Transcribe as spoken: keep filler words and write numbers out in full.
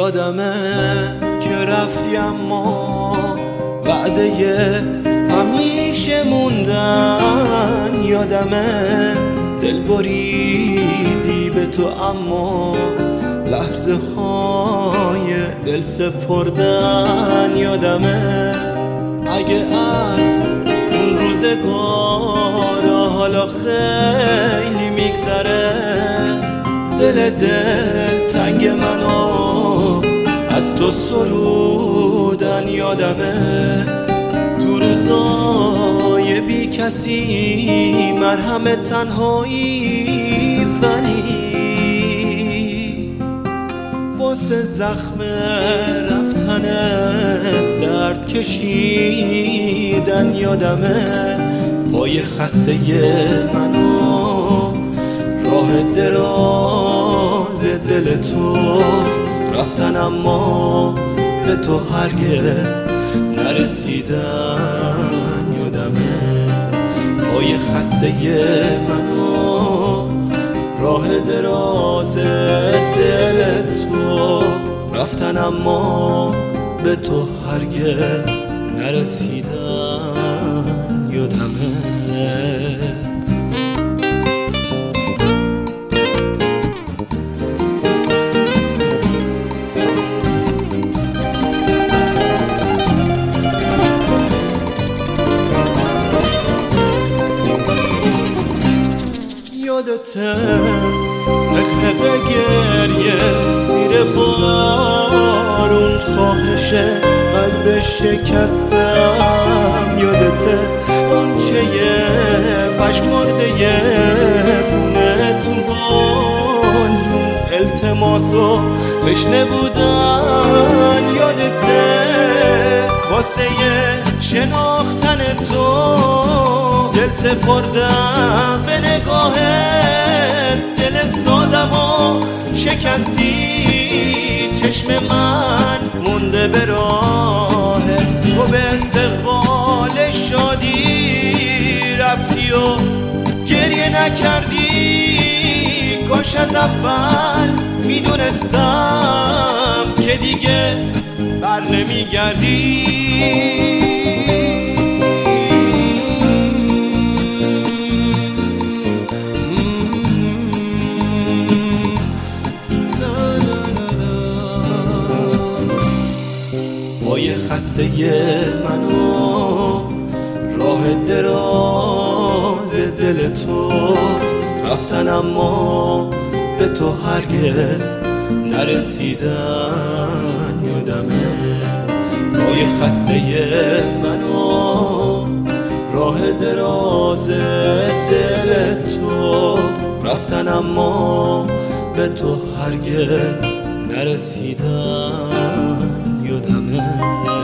یادمه که رفتی اما وعده همیشه موندن. یادمه دل بریدی به تو اما لحظه های دل سپردن. یادمه اگه از اون روزگارا حالا خیلی میگذره دل دل تنگ منو از تو سرودن. یادمه تو روزای بی کسی مرهم تنهایی ولی واسه زخم رفتن درد کشیدن. یادمه پای خسته منو راه دراز دل تو رفتن اما به تو هرگز نرسیدن. یادمه پای خسته منو راه دراز دل تو رفتن اما به تو هرگز نرسیدن. یادمه یادته حقحق گریه زیر بارون خواهش قلب شکستم. یادته غنچه پشمارده بونه تو بالون التماس و تشنه بودن. یادته واسه شناختن تو دل سپردم به نگاهت. دل سادم و شکستی چشم من مونده به راهت. تو به استقبال شادی رفتی و گریه نکردی. کاش از اول میدونستم که دیگه بر نمیگردی. پای خسته منو راه دراز دل تو رفتن اما به تو هرگز نرسیدن. یادمه پای خسته منو راه دراز دل تو رفتن اما به تو هرگز نرسیدن. یادمه